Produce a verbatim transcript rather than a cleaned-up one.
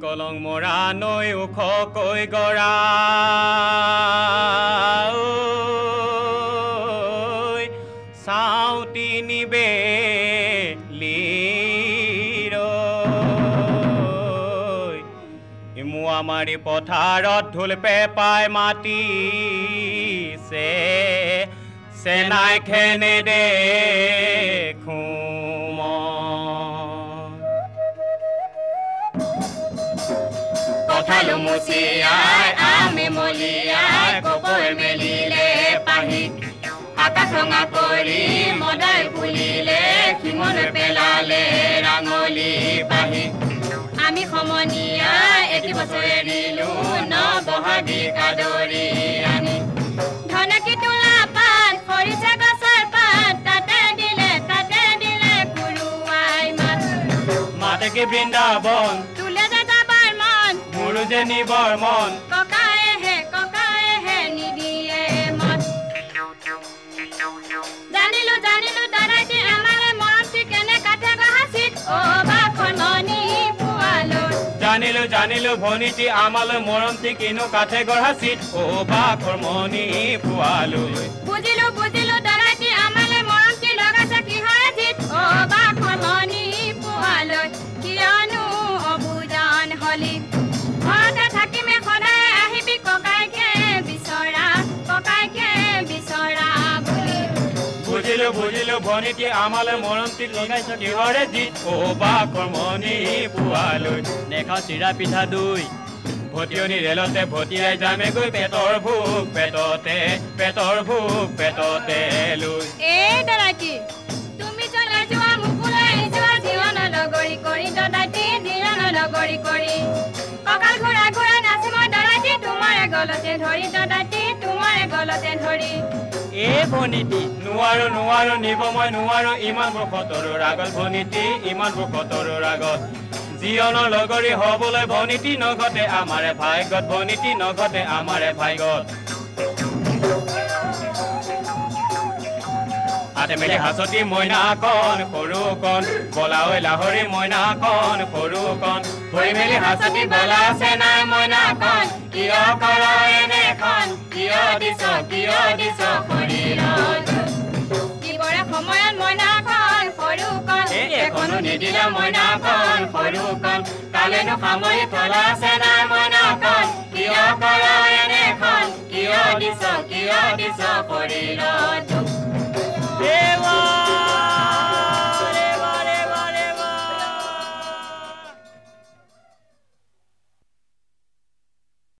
কলং মৰা নৈ ওখকৈ গৰা চাউতি নিবে ইমুৱা মাৰি পথাৰত ঢোল পেপাই মাতিছে চেনাই খেনে দেখো কঁঠালো মুচিয়াই আমে মলিয়াই কপৈ মেলিলে পাহি আকাশ ৰঙা কৰি মদাই ফুলিলে শিমলে পেলালে ৰাঙলী পাহি আমি সমনীয়া এটি বছৰে দিলো ন বহাগী কাদৰি আনি ধনকি তোলা পাত খৰিচা গছৰ পাত তাতে দিলে তাতে দিলে কুৰুৱাই মাত মাতেকে বৃন্দাবন তোলে যে যাবাৰ মন মোৰো যে নিবৰ মন ককায়েহে ককায়েহে নিদিয়ে মত জানিলো জানিলো দাদাইটি আমাৰে মৰমটি কেনে কাঠে গহাচিত অ বাখন মনি জানিলো জানিলো ভনীটি আমালৈ মৰমটি কিনো কাঠে গঢ়াচিত অ বাখৰ মনি পোৱালৈ বুজিলো বুজিলো দাদাইটি আমালৈ মৰমটি লগাইছে কিহৰে জিত অ বাখৰ মনি পোৱালৈ কিয়নো অবুজান হলি ঘৰতে থাকিমে সদায় আহিবি ককাইকে বিচৰা ককাইকে বিচৰা বুলি বুজিলো বুজিলো ভনীটি আমালৈ মৰমটি লগাইছে কিহৰে জিত অ বাখৰ মনি পোৱালৈ নেখাওঁ চিৰা পিঠা দৈ ভটিয়নি ৰেলতে ভটিয়াই যামে গৈ পেটৰ ভোক পেটতে পেটৰ ভোক পেটতে লৈ এই দাদাইটি তুমি চলে যোৱা মুকুলৈ যোৱা জীৱন লগৰী কৰি দাদাইটি জীৱন লগৰী কৰি কঁকাল ঘূৰাই ঘূৰাই নাচি মই দাদাইটি তোমাৰে গলতে ধৰি দাদাইটি তোমাৰে গলতে ধৰি এ ভনীটি নোৱাৰো নোৱাৰো নিব মই নোৱাৰো ইমান বখতৰৰ আগত ভনীটি ইমান বখতৰৰ আগত জীয়নৰ লগৰী হবলৈ ভনীটি নঘটে আমাৰে ভাগ্যত ভনীটি নঘটে আমাৰে ভাগ্যত হাতে মেলি হাঁচতি মইনাকণ সৰুকণ বলাঐ লাহৰি মইনাকণ সৰুকণ ধৰি মেলি হাঁচতি বলা আছে নাই মইনাকণ কিয় কৰ এনেখন কিয় দিছ কিয় দিছ শৰীৰত দিবৰে সময়ত মইনাকণ সৰুকণ এখনো নিদিলে মইনাকণ সৰুকণ কালেনো সামৰি থলা আছে নাই মইনাকণ কিয় কৰ এনেখন কিয় দিছ কিয় দিছ শৰীৰত